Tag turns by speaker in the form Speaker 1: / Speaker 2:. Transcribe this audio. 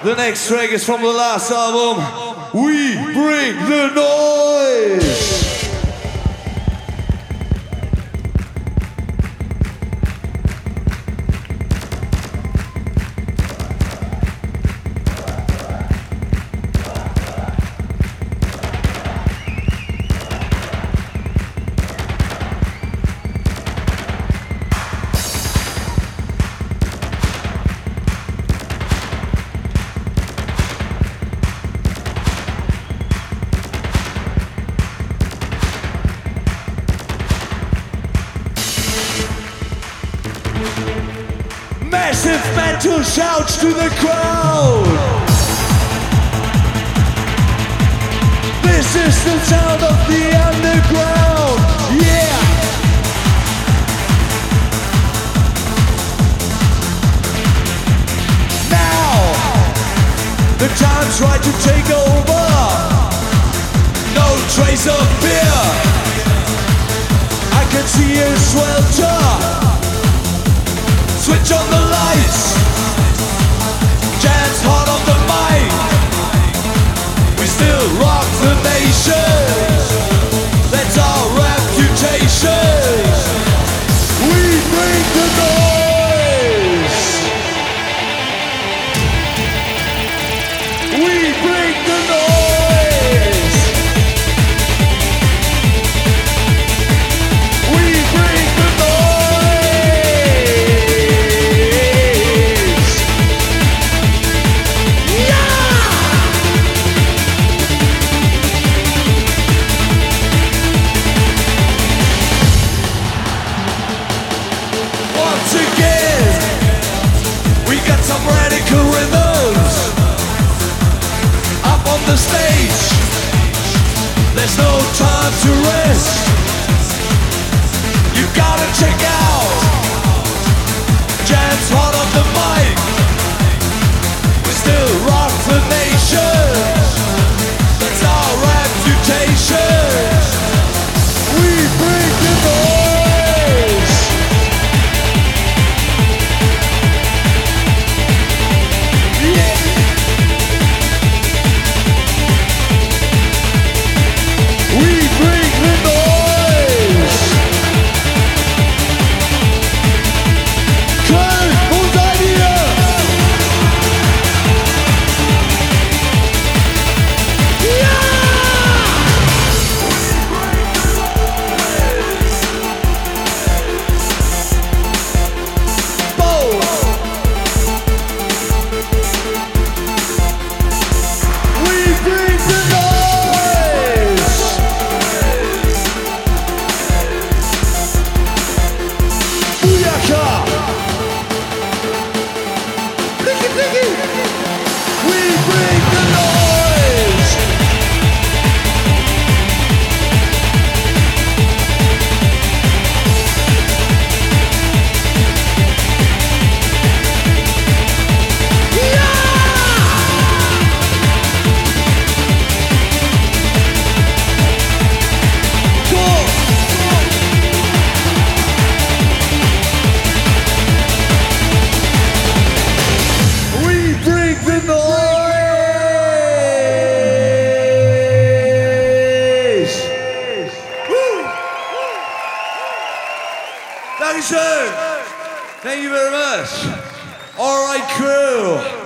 Speaker 1: The next track is from the last album. We bring the noise. Massive mental shouts to the crowd. This is the sound of the underground. Yeah. Now, the time's right to take over. No trace of fear. I can see a swelter. Switch on the lights. Jazz hot on the mic. We still rock the nation. That's our reputation. We bring the noise. We bring the noise. We bring the noise. Some radical rhythms up on the stage. There's no time to rest. You gotta check out. Jam's hot on the mic. We still rock the nation. That's our reputation. We bring the noise. Thank you very much. All right, crew.